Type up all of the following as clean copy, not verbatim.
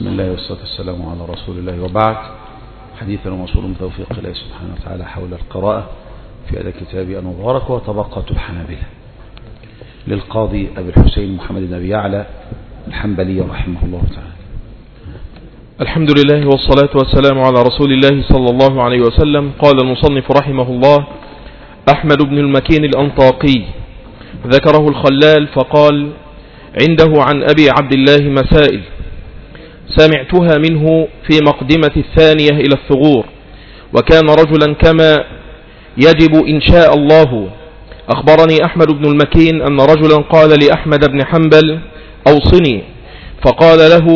بسم الله والصلاة والسلام على رسول الله، وبعد. حديثنا موصول بتوفيق الله سبحانه وتعالى حول القراءة في هذا الكتاب المبارك وطبقة الحنابلة للقاضي أبي الحسين محمد بن أبي يعلى الحنبلي رحمه الله تعالى. الحمد لله والصلاة والسلام على رسول الله صلى الله عليه وسلم. قال المصنف رحمه الله: أحمد بن المكين الأنطاقي، ذكره الخلال فقال: عنده عن أبي عبد الله مسائل سمعتها منه في مقدمة الثانية إلى الثغور، وكان رجلا كما يجب إن شاء الله. أخبرني أحمد بن المكين أن رجلا قال لأحمد بن حنبل: أوصني. فقال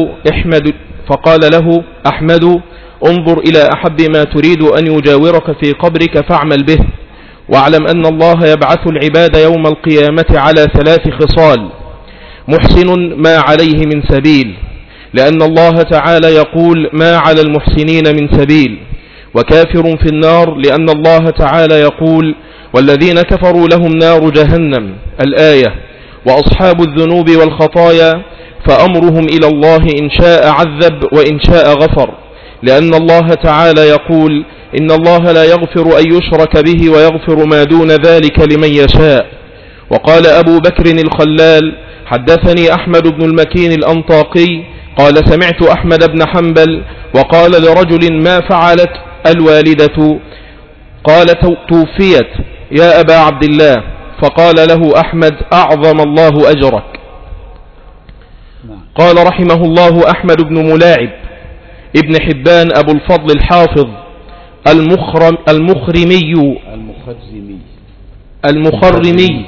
له أحمد: انظر إلى أحب ما تريد أن يجاورك في قبرك فاعمل به، واعلم أن الله يبعث العباد يوم القيامة على 3 خصال: محسن ما عليه من سبيل، لأن الله تعالى يقول: ما على المحسنين من سبيل، وكافر في النار، لأن الله تعالى يقول: والذين كفروا لهم نار جهنم، الآية. وأصحاب الذنوب والخطايا فأمرهم إلى الله إن شاء عذب وإن شاء غفر، لأن الله تعالى يقول: إن الله لا يغفر أن يشرك به ويغفر ما دون ذلك لمن يشاء. وقال أبو بكر الخلال: حدثني أحمد بن المكين الأنطاقي قال: سمعت أحمد بن حنبل وقال لرجل: ما فعلت الوالدة؟ قال: توفيت يا أبا عبد الله. فقال له أحمد: أعظم الله أجرك. قال رحمه الله: أحمد بن ملاعب ابن حبان أبو الفضل الحافظ المخرمي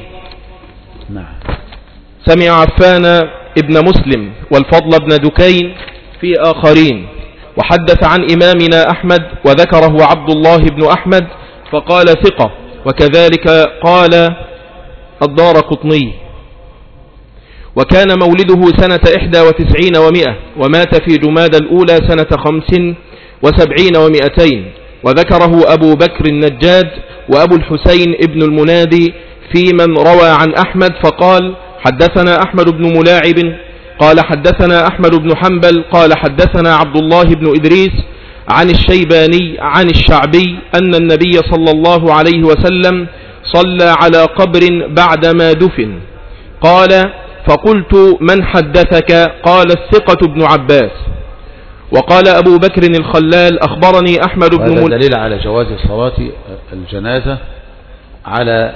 سمع عفان ابن مسلم والفضل بن دكين في آخرين، وحدث عن إمامنا أحمد وذكره عبد الله بن أحمد فقال: ثقة. وكذلك قال الدارقطني. وكان مولده سنة 91 و100، ومات في جماد الأولى سنة 75 و200. وذكره أبو بكر النجاد وأبو الحسين ابن المنادي في من روى عن أحمد فقال: حدثنا أحمد بن ملاعب قال حدثنا أحمد بن حنبل قال حدثنا عبد الله بن إدريس عن الشيباني عن الشعبي أن النبي صلى الله عليه وسلم صلى على قبر بعدما دفن. قال: فقلت: من حدثك؟ قال: الثقة ابن عباس. وقال أبو بكر الخلال: أخبرني أحمد بن هذا دليل على جواز صلاة الجنازة على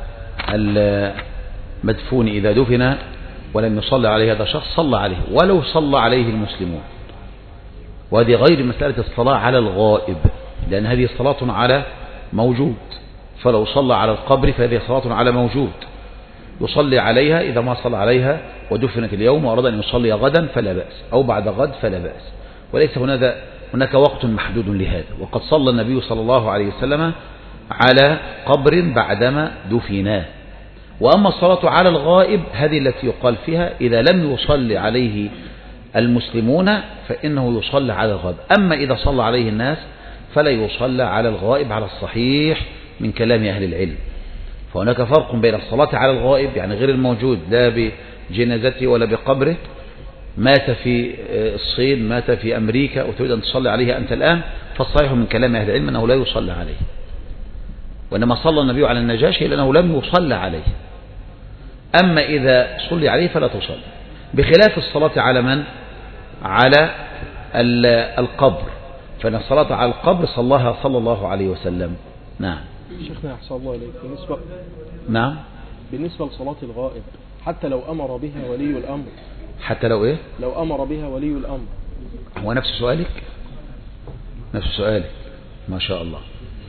المدفون إذا دفن ولم يصلى عليه هذا شخص، صلى عليه ولو صلى عليه المسلمون. وهذه غير مسألة الصلاة على الغائب، لأن هذه صلاة على موجود، فلو صلى على القبر فهذه صلاة على موجود يصلي عليها إذا ما صلى عليها ودفنت اليوم وأراد أن يصلي غدا فلا بأس، أو بعد غد فلا بأس، وليس هناك وقت محدود لهذا. وقد صلى النبي صلى الله عليه وسلم على قبر بعدما دفناه. وأما الصلاة على الغائب هذه التي يقال فيها إذا لم يصلي عليه المسلمون فإنه يصلى على الغائب. أما إذا صلى عليه الناس فلا يصلى على الغائب على الصحيح من كلام أهل العلم. فهناك فرق بين الصلاة على الغائب، يعني غير الموجود، لا بجنازته ولا بقبره، مات في الصين، مات في أمريكا وتريد أن تصلي عليه أنت الآن، فالصحيح من كلام أهل العلم أنه لا يصلى عليه. وإنما صلى النبي على النجاشي لأنه لم يصلى عليه. أما إذا صلي عليه فلا تصلي، بخلاف الصلاة على من؟ على القبر، فإن الصلاة على القبر صلاها صلى الله عليه وسلم. نعم. شيخنا أحسن الله إليك، نعم، بالنسبة لصلاة الغائب حتى لو أمر بها ولي الأمر، حتى لو إيه؟ لو أمر بها ولي الأمر. هو نفس سؤالك؟ نفس سؤالك، ما شاء الله.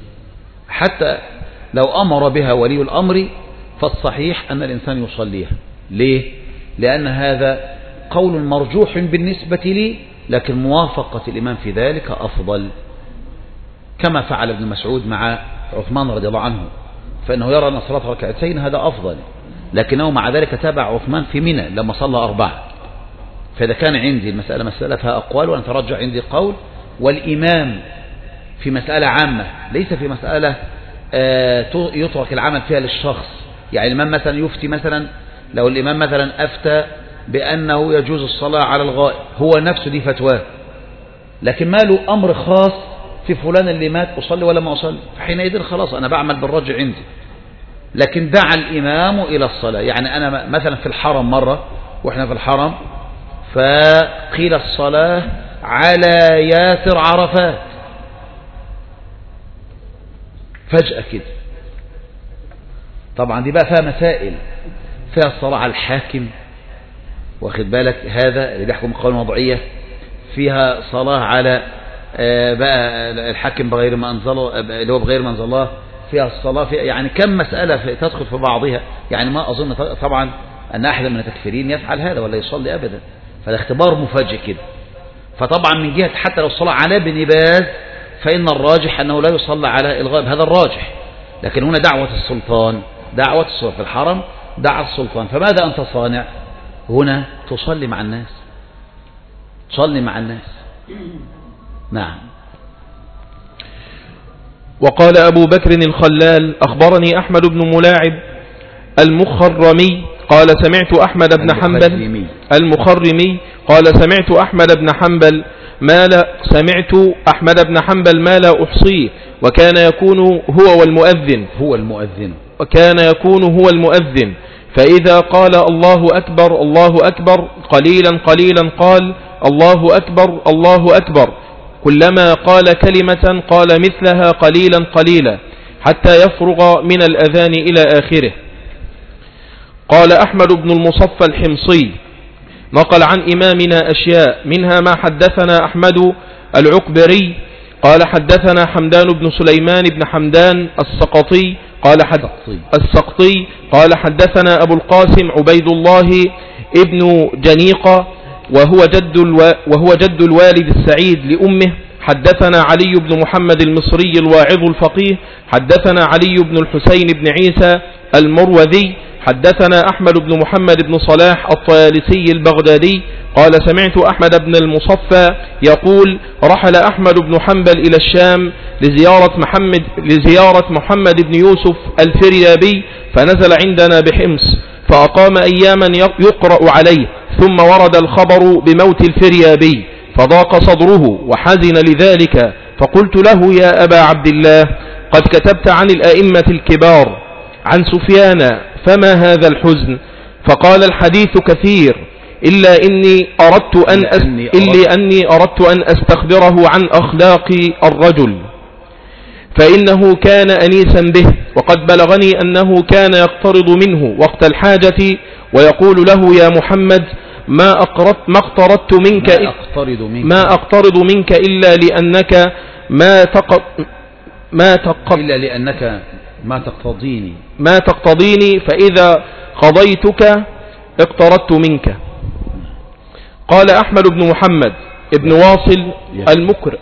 حتى لو أمر بها ولي الأمر فالصحيح أن الإنسان يصليها. ليه؟ لأن هذا قول مرجوح بالنسبة لي، لكن موافقة الإمام في ذلك أفضل، كما فعل ابن مسعود مع عثمان رضي الله عنه، فإنه يرى أن صلاة ركعتين هذا أفضل، لكنه مع ذلك تابع عثمان في منى لما صلى 4. فإذا كان عندي المسألة مسألة فيها أقوال وأنا ترجع عندي قول، والإمام في مسألة عامة ليس في مسألة يترك العمل فيها للشخص. يعني الإمام مثلا يفتي، مثلا لو الإمام مثلا أفتى بأنه يجوز الصلاة على الغائب، هو نفسه دي فتواه، لكن ما له أمر خاص في فلان اللي مات أصلي ولا ما أصلي، فحينئذ خلاص أنا بعمل بالرجع عندي. لكن دعا الإمام إلى الصلاة، يعني أنا مثلا في الحرم مرة وإحنا في الحرم فقيل الصلاة على ياسر عرفات فجأة كده. طبعا دي بقى فيها مسائل، فيها الصلاة على الحاكم، واخد بالك، هذا اللي بيحكم القوانين الوضعية، فيها صلاة على بقى الحاكم بغير ما أنزله، اللي هو بغير ما أنزل الله، فيها الصلاة فيها يعني كم مسألة تدخل في بعضها، يعني ما أظن طبعا أن أحد من التكفيرين يفعل هذا ولا يصلي أبدا، فده اختبار مفاجئ كده. فطبعا من جهة حتى لو الصلاة على ابن باز فإن الراجح أنه لا يصلى على الغائب، هذا الراجح. لكن هنا دعوة السلطان، دعوة السلطان في الحرم، دعوة السلطان، فماذا أنت صانع هنا؟ تصلي مع الناس، تصلي مع الناس. نعم. وقال أبو بكر الخلال أخبرني أحمد بن ملاعب المخرمي قال سمعت أحمد بن حنبل المخرمي قال سمعت أحمد بن حنبل ما لا أحصيه، وكان يكون هو المؤذن فإذا قال الله أكبر الله أكبر قليلا قليلا قال الله أكبر الله أكبر، كلما قال كلمة قال مثلها قليلا قليلا حتى يفرغ من الأذان إلى آخره. قال أحمد بن المصفى الحمصي نقل عن إمامنا أشياء، منها ما حدثنا أحمد العكبري قال حدثنا حمدان بن سليمان بن حمدان السقطي قال حدثنا أبو القاسم عبيد الله ابن جنيقة وهو جد الوالد السعيد لأمه. حدثنا علي بن محمد المصري الواعظ الفقيه حدثنا علي بن الحسين بن عيسى المروذي حدثنا أحمد بن محمد بن صلاح الطيالسي البغدادي قال سمعت أحمد بن المصفى يقول رحل أحمد بن حنبل إلى الشام لزيارة محمد بن يوسف الفريابي، فنزل عندنا بحمص فأقام أياما يقرأ عليه، ثم ورد الخبر بموت الفريابي فضاق صدره وحزن لذلك، فقلت له يا أبا عبد الله قد كتبت عن الأئمة الكبار عن سفيان، فما هذا الحزن؟ فقال الحديث كثير إلا أني أردت أن أستخبره عن أخلاق الرجل، فإنه كان أنيسا به، وقد بلغني أنه كان يقترض منه وقت الحاجة ويقول له يا محمد ما اقترضت منك إلا لأنك ما تقتضيني فإذا قضيتك اقترضت منك. قال أحمد بن محمد ابن واصل المقرئ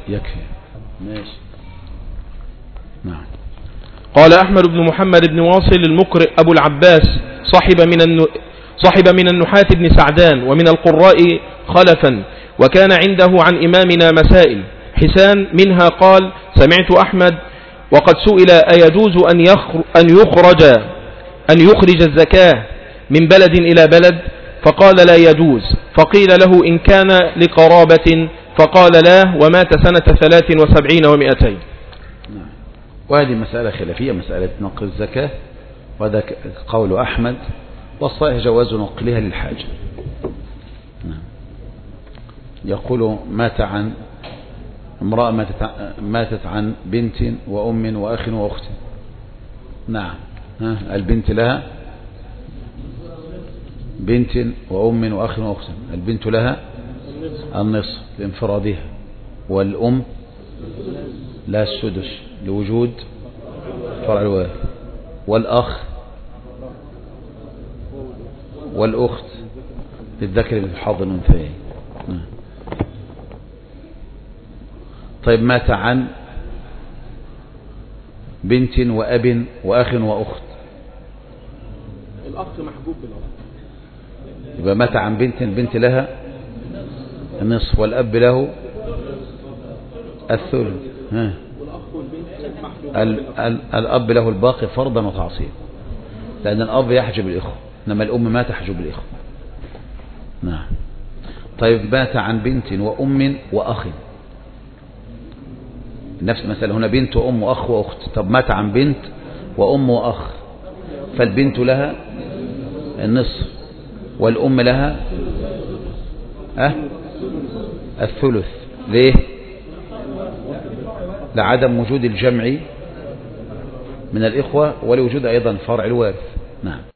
قال أحمد بن محمد بن واصل المقرئ أبو العباس صاحب من النحاة بن سعدان ومن القراء خلفا، وكان عنده عن إمامنا مسائل حسان، منها قال سمعت أحمد وقد سئل أيجوز أن يخرج الزكاة من بلد إلى بلد؟ فقال لا يجوز، فقيل له إن كان لقرابة؟ فقال لا، ومات سنة 73 و200. وهذه مسألة خلافية، مسألة نقل الزكاة، وهذا قول أحمد، والصحيح جواز نقلها للحاجة. يقول مات عن امرأة ماتت عن بنت وأم وأخ وأخت. نعم. البنت لها بنت وأم وأخ وأخت، البنت لها النصف لانفرادها، والأم لا السدس لوجود فرع الوارث، والأخ والأخت للذكر مثل حظ الأنثيين. طيب مات عن بنت وأب وأخ وأخت، الأخ محبوب بالأخ، يبقى مات عن البنت لها النصف والأب له الثلث، الأب له الباقي فرضا وتعصيبا، لأن الأب يحجب الإخوة، إنما الأم ما تحجب الإخوة. نعم. طيب مات عن بنت وأم وأخ، نفس المسألة هنا، بنت وأم وأخ وأخت. طب مات عن بنت وأم وأخ، فالبنت لها النصف والأم لها الثلث. ليه؟ لعدم وجود الجمع من الإخوة ولوجود أيضا فرع الوارث. نعم.